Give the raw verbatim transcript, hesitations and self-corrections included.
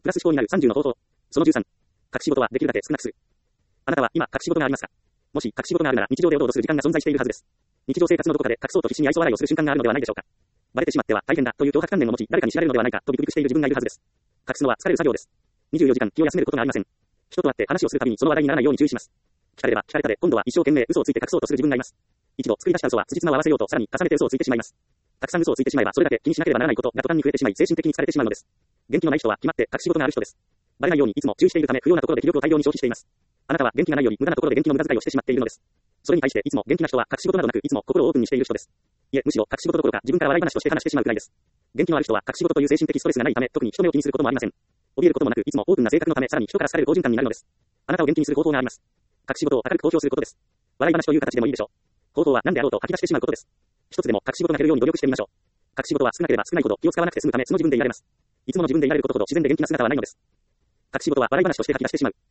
プラス思考になるさんじゅうの方法。そのじゅうさん。隠し事はできるだけ少なくする。あなたは今隠し事がありますか？もし隠し事があるなら日常でおどおどする時間が存在しているはずです。日常生活のどこかで隠そうと必死に愛想笑いをする瞬間があるのではないでしょうか。バレてしまっては大変だという脅迫観念を持ち誰かに知られるのではないかとビクビクしている自分がいるはずです。隠すのは疲れる作業です。にじゅうよじかん気を休めることがありません。人と会って話をするたびにその話題にならないように注意します。聞かれれば聞かれたで今度は一生懸命嘘をついて隠そうとする自分がいます。一度作り出した嘘は辻褄を合わせようとさらに重ねて嘘をついてしまいます。たくさん嘘をついてしまえばそれだけ気にしなければならないことが途端に増えてしまい精神的に疲れてしまうのです。元気のない人は決まって隠し事がある人です。バレないようにいつも注意しているため不要なところで気力を大量に消費しています。あなたは元気がないより無駄なところで元気の無駄遣いをしてしまっているのです。それに対していつも元気な人は隠し事などなくいつも心をオープンにしている人です。いえむしろ隠し事どころか自分から笑い話として話してしまうくらいです。元気のある人は隠し事という精神的ストレスがないため特に人目を気にすることもありません。怯えることもなくいつもオープンな性格のためさらに人から好かれる好循環になるのです。あなたを元気にする方法があります。隠し事を明るく公表することです。笑い話という形でもいいでしょう。方法は何であろうと吐き出してしまうことです。一つでも隠し事が減るように努力してみましょう。隠し事は少なければ少ないほど気を使わなくて済むためその自分でいられます。いつもの自分でいられることほど自然で元気な姿はないのです。隠し事は笑い話として吐き出してしまう。